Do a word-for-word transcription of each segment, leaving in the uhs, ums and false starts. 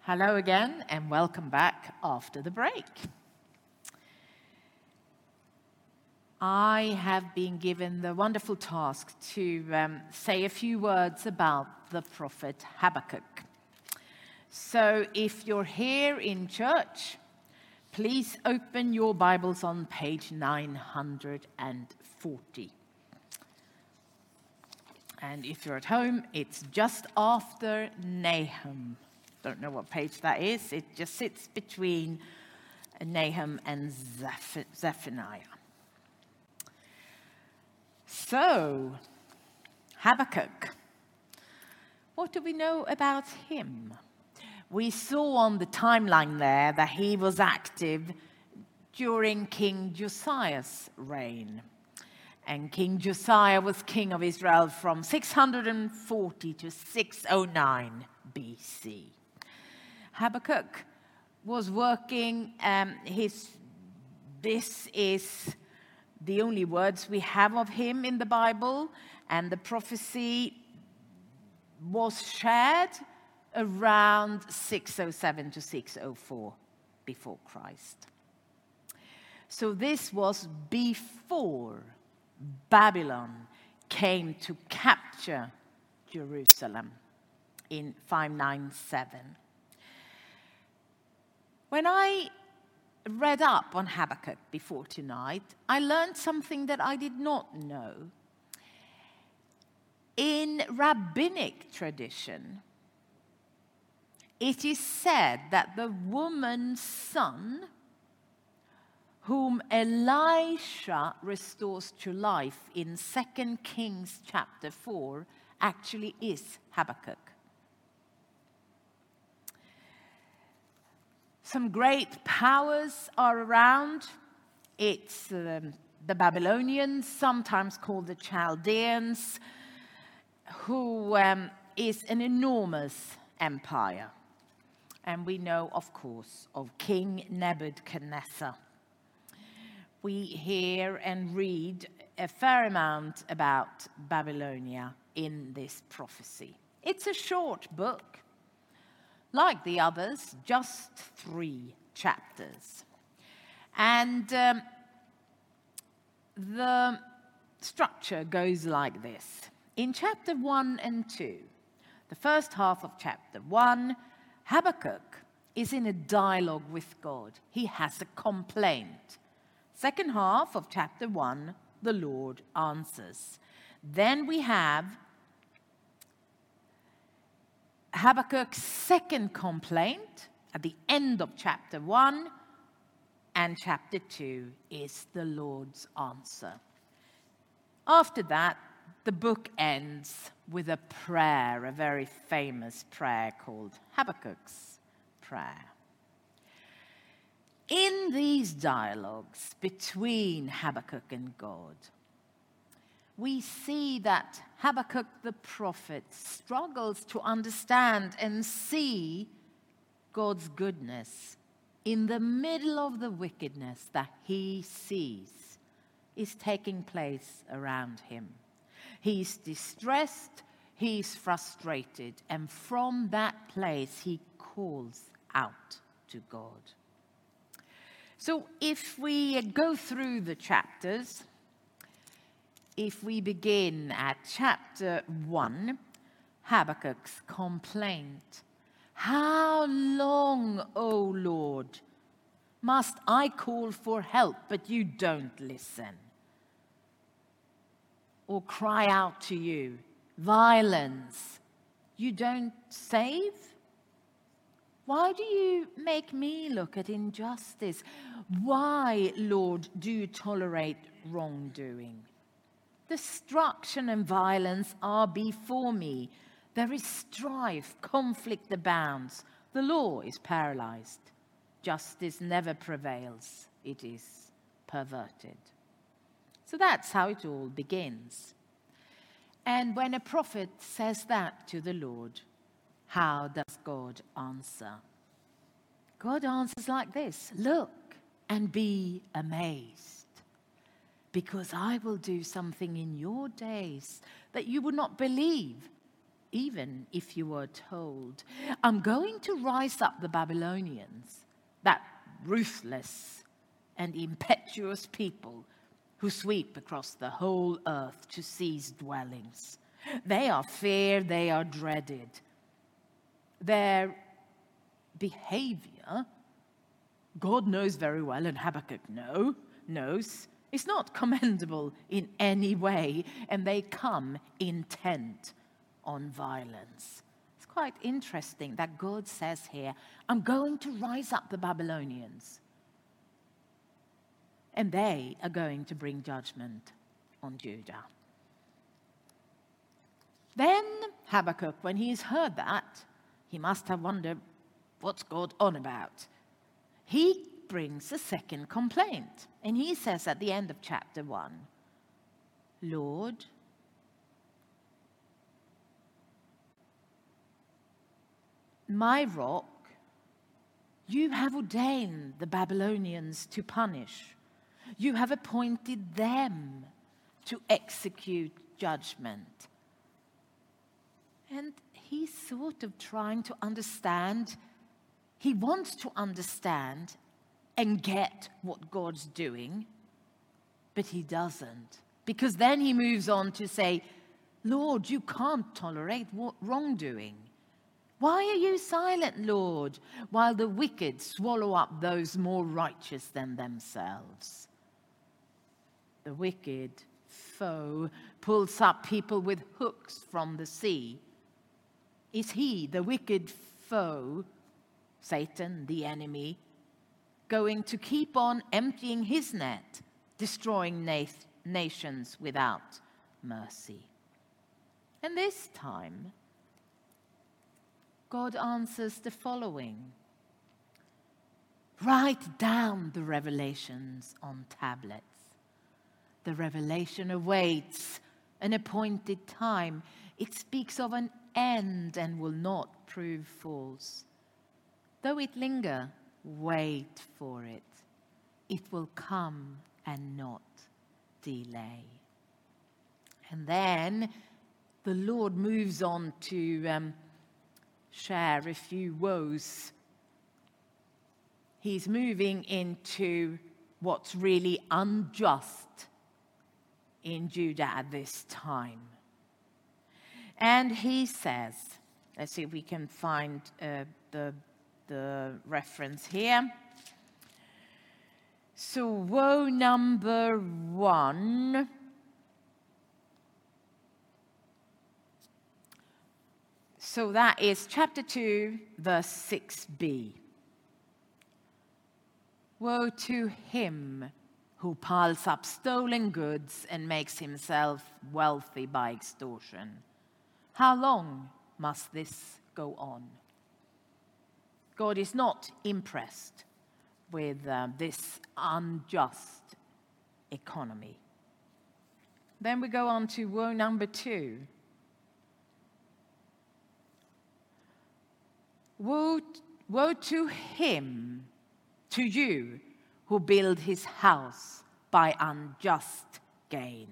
Hello again, and welcome back after the break. I have been given the wonderful task to um, say a few words about the prophet Habakkuk. So if you're here in church, please open your Bibles on page nine hundred forty. And if you're at home, it's just after Nahum. Don't know what page that is. It just sits between Nahum and Zeph- Zephaniah. So, Habakkuk. What do we know about him? We saw on the timeline there that he was active during King Josiah's reign. And King Josiah was king of Israel from six hundred forty to six oh nine B C. Habakkuk was working, um, his, this is the only words we have of him in the Bible, and the prophecy was shared around six oh seven to six oh four before Christ. So this was before Babylon came to capture Jerusalem in five ninety-seven. When I read up on Habakkuk before tonight, I learned something that I did not know. In rabbinic tradition, it is said that the woman's son, whom Elisha restores to life in Second Kings chapter four, actually is Habakkuk. Some great powers are around. It's um, the Babylonians, sometimes called the Chaldeans, who um, is an enormous empire. And we know, of course, of King Nebuchadnezzar. We hear and read a fair amount about Babylonia in this prophecy. It's a short book. Like the others, just three chapters. And um, the structure goes like this. In chapter one and two, the first half of chapter one, Habakkuk is in a dialogue with God. He has a complaint. Second half of chapter one, the Lord answers. Then we have Habakkuk's second complaint at the end of chapter one, and chapter two is the Lord's answer. After that, the book ends with a prayer, a very famous prayer called Habakkuk's prayer. In these dialogues between Habakkuk and God, we see that Habakkuk the prophet struggles to understand and see God's goodness in the middle of the wickedness that he sees is taking place around him. He's distressed, he's frustrated, and from that place he calls out to God. So if we go through the chapters, if we begin at chapter one, Habakkuk's complaint. How long, O Lord, must I call for help, but you don't listen? Or cry out to you, violence, you don't save? Why do you make me look at injustice? Why, Lord, do you tolerate wrongdoing? Destruction and violence are before me. There is strife, conflict abounds. The law is paralyzed. Justice never prevails. It is perverted. So that's how it all begins. And when a prophet says that to the Lord, how does God answer? God answers like this: look and be amazed, because I will do something in your days that you would not believe even if you were told, I'm going to rise up the Babylonians, that ruthless and impetuous people who sweep across the whole earth to seize dwellings. They are feared, they are dreaded. Their behavior, God knows very well, and Habakkuk know, knows, is not commendable in any way, and they come intent on violence. It's quite interesting that God says here, I'm going to rise up the Babylonians, and they are going to bring judgment on Judah. Then Habakkuk, when he's heard that, he must have wondered, what's God on about? He brings a second complaint. And he says at the end of chapter one, Lord, my rock, you have ordained the Babylonians to punish. You have appointed them to execute judgment. And he's sort of trying to understand. He wants to understand and get what God's doing, but he doesn't. Because then he moves on to say, Lord, you can't tolerate wrongdoing. Why are you silent, Lord, while the wicked swallow up those more righteous than themselves? The wicked foe pulls up people with hooks from the sea. Is he, the wicked foe, Satan, the enemy, going to keep on emptying his net, destroying na- nations without mercy? And this time, God answers the following. Write down the revelations on tablets. The revelation awaits an appointed time. It speaks of an end and will not prove false. Though it linger, wait for it. It will come and not delay. And then the Lord moves on to um, share a few woes. He's moving into what's really unjust in Judah at this time. And he says, let's see if we can find uh, the, the reference here. So woe number one. So that is chapter two, verse six b. Woe to him who piles up stolen goods and makes himself wealthy by extortion. How long must this go on? God is not impressed with uh, this unjust economy. Then we go on to woe number two. Woe, woe to him, to you, who build his house by unjust gain.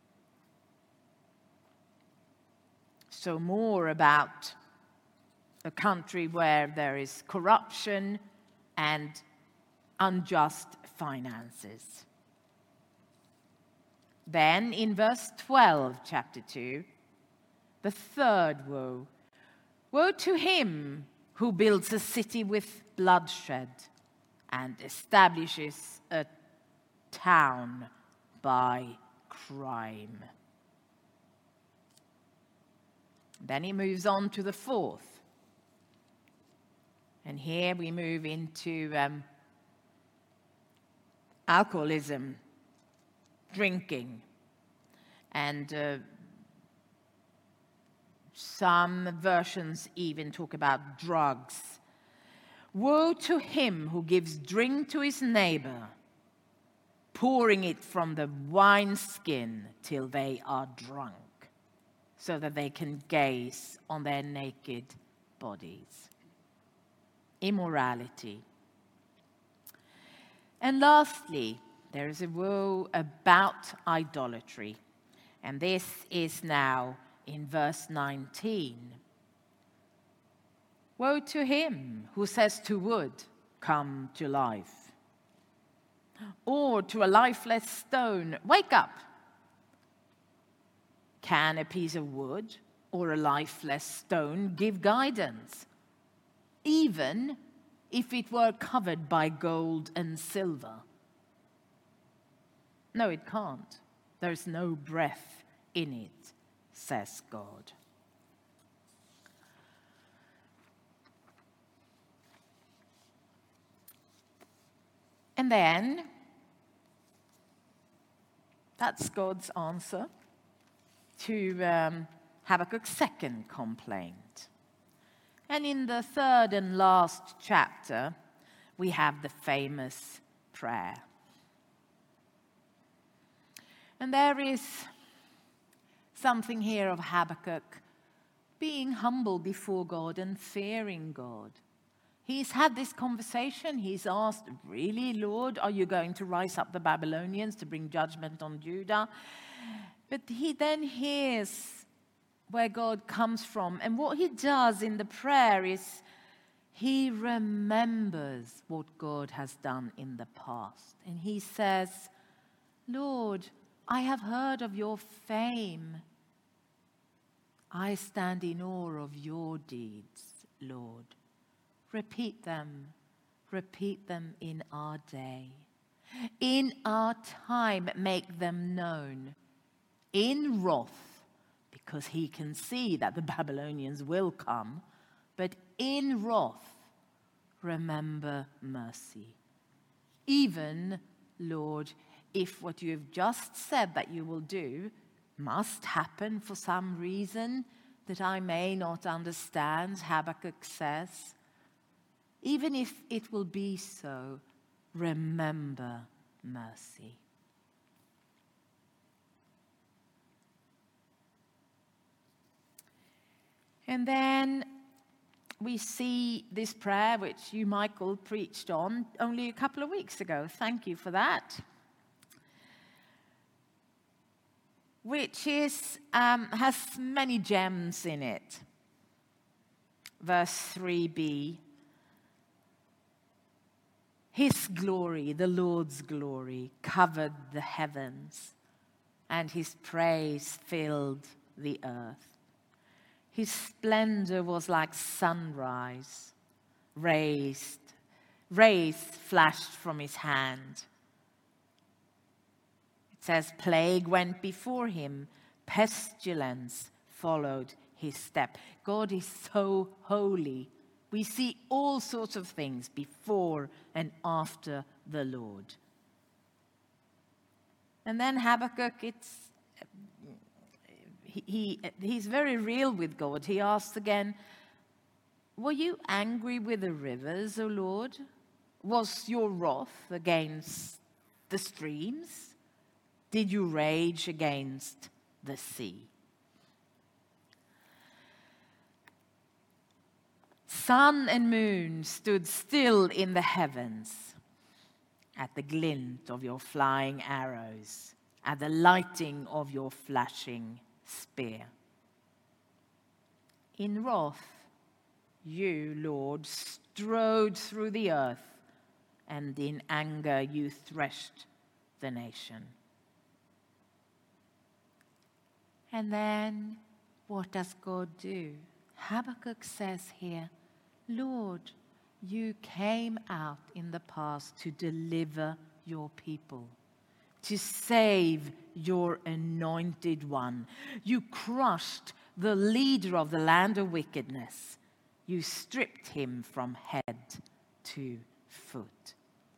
So more about a country where there is corruption and unjust finances. Then in verse twelve, chapter two, the third woe. Woe to him who builds a city with bloodshed and establishes a town by crime. Then he moves on to the fourth. And here we move into um, alcoholism, drinking, and uh, some versions even talk about drugs. Woe to him who gives drink to his neighbor, pouring it from the wineskin till they are drunk, so that they can gaze on their naked bodies. Immorality. And lastly, there is a woe about idolatry. And this is now in verse nineteen. Woe to him who says to wood, come to life, or to a lifeless stone, wake up. Can a piece of wood or a lifeless stone give guidance, even if it were covered by gold and silver? No, it can't. There's no breath in it, says God. And then, that's God's answer to um, Habakkuk's second complaint. And in the third and last chapter, we have the famous prayer. And there is something here of Habakkuk being humble before God and fearing God. He's had this conversation. He's asked, really, Lord, are you going to rise up the Babylonians to bring judgment on Judah? But he then hears where God comes from. And what he does in the prayer is he remembers what God has done in the past. And he says, Lord, I have heard of your fame. I stand in awe of your deeds, Lord. Repeat them. Repeat them in our day. In our time, make them known. In wrath, because he can see that the Babylonians will come, but in wrath, remember mercy. Even, Lord, if what you have just said that you will do must happen for some reason that I may not understand, Habakkuk says, even if it will be so, remember mercy. And then we see this prayer, which you, Michael, preached on only a couple of weeks ago. Thank you for that. Which is um, has many gems in it. Verse three b. His glory, the Lord's glory, covered the heavens, and his praise filled the earth. His splendor was like sunrise, raised, rays flashed from his hand. It says, plague went before him, pestilence followed his step. God is so holy. We see all sorts of things before and after the Lord. And then Habakkuk, it's, he, he, he's very real with God. He asks again, were you angry with the rivers, O Lord? Was your wrath against the streams? Did you rage against the sea? Sun and moon stood still in the heavens at the glint of your flying arrows, at the lighting of your flashing spear. In wrath, you, Lord, strode through the earth, and in anger you threshed the nation. And then, what does God do? Habakkuk says here, Lord, you came out in the past to deliver your people, to save your anointed one. You crushed the leader of the land of wickedness. You stripped him from head to foot.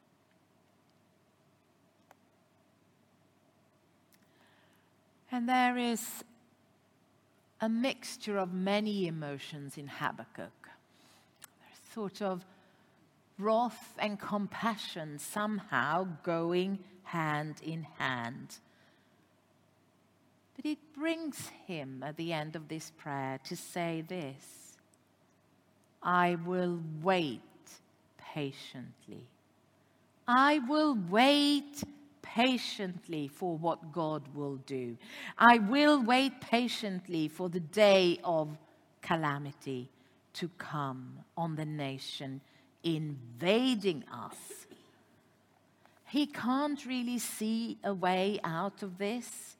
And there is a mixture of many emotions in Habakkuk. There's sort of wrath and compassion somehow going hand in hand. But it brings him at the end of this prayer to say this: I will wait patiently. I will wait patiently for what God will do. I will wait patiently for the day of calamity to come on the nation invading us. He can't really see a way out of this,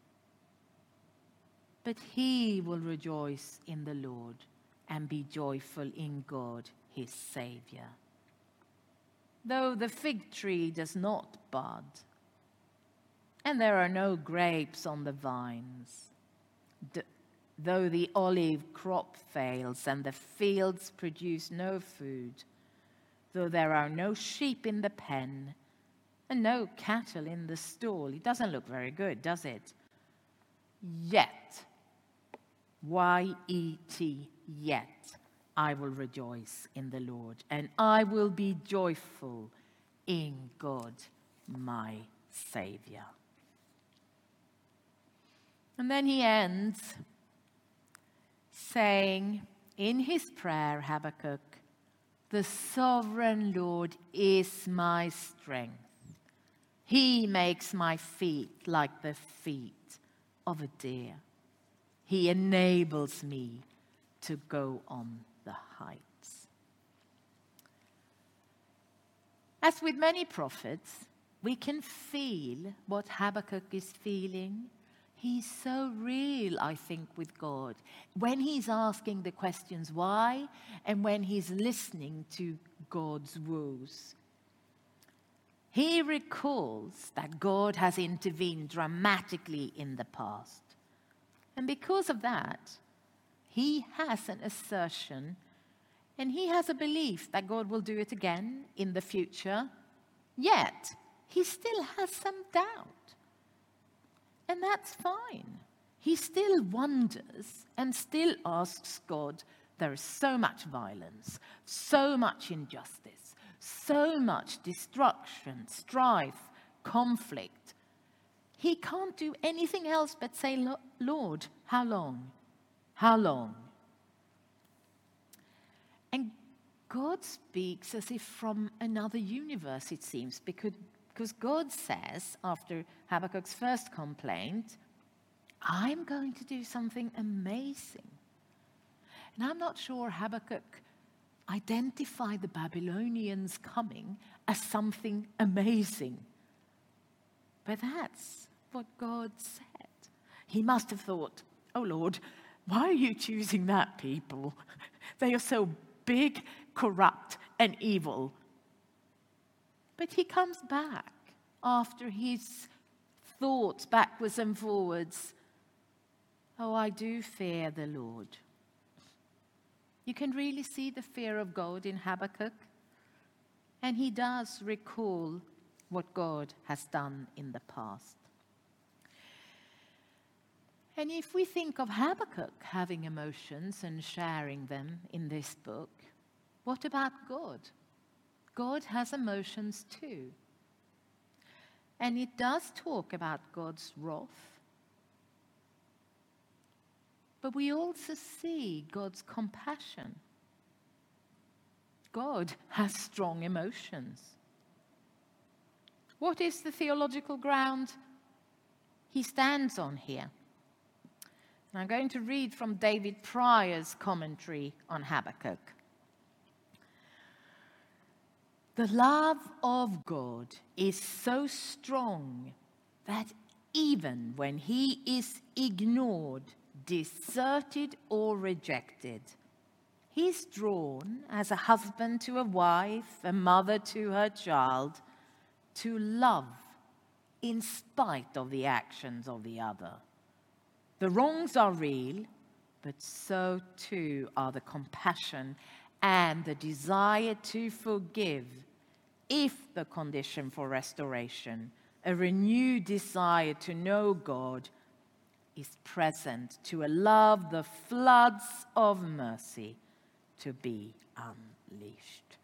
but he will rejoice in the Lord and be joyful in God, his Savior. Though the fig tree does not bud, and there are no grapes on the vines, D- though the olive crop fails and the fields produce no food, though there are no sheep in the pen and no cattle in the stall. It doesn't look very good, does it? Yet, Y E T, yet, I will rejoice in the Lord, and I will be joyful in God, my Savior. And then he ends saying in his prayer, Habakkuk, the sovereign Lord is my strength. He makes my feet like the feet of a deer. He enables me to go on the heights. As with many prophets, we can feel what Habakkuk is feeling. He's so real, I think, with God. When he's asking the questions why, and when he's listening to God's woes. He recalls that God has intervened dramatically in the past. And because of that, he has an assertion, and he has a belief that God will do it again in the future. Yet, he still has some doubt. And that's fine. He still wonders and still asks God, there is so much violence, so much injustice, so much destruction, strife, conflict. He can't do anything else but say, Lord, how long? How long? And God speaks as if from another universe, it seems, because, because God says, after Habakkuk's first complaint, I'm going to do something amazing. And I'm not sure Habakkuk identified the Babylonians coming as something amazing. But that's what God said. He must have thought, oh Lord, why are you choosing that people? They are so big, corrupt, and evil. But he comes back after his thoughts backwards and forwards. Oh, I do fear the Lord. You can really see the fear of God in Habakkuk. And he does recall what God has done in the past. And if we think of Habakkuk having emotions and sharing them in this book, what about God? God has emotions too. And it does talk about God's wrath. But we also see God's compassion. God has strong emotions. What is the theological ground he stands on here? And I'm going to read from David Pryor's commentary on Habakkuk. The love of God is so strong that even when he is ignored, deserted, or rejected, he's drawn as a husband to a wife, a mother to her child, to love in spite of the actions of the other. The wrongs are real, but so too are the compassion and the desire to forgive, if the condition for restoration, a renewed desire to know God, is present to allow the floods of mercy to be unleashed.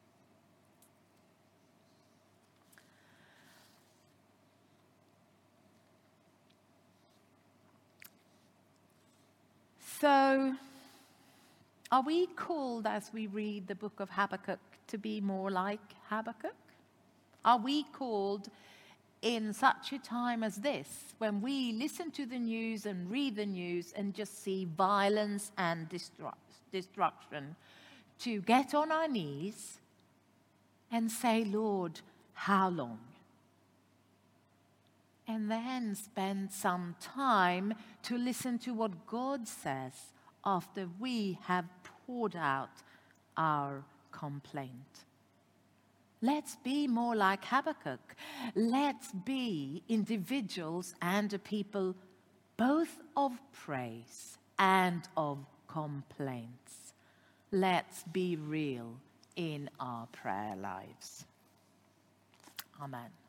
So, are we called as we read the book of Habakkuk to be more like Habakkuk? Are we called in such a time as this, when we listen to the news and read the news and just see violence and destru- destruction, to get on our knees and say, Lord, how long? And then spend some time to listen to what God says after we have poured out our complaint. Let's be more like Habakkuk. Let's be individuals and a people both of praise and of complaints. Let's be real in our prayer lives. Amen.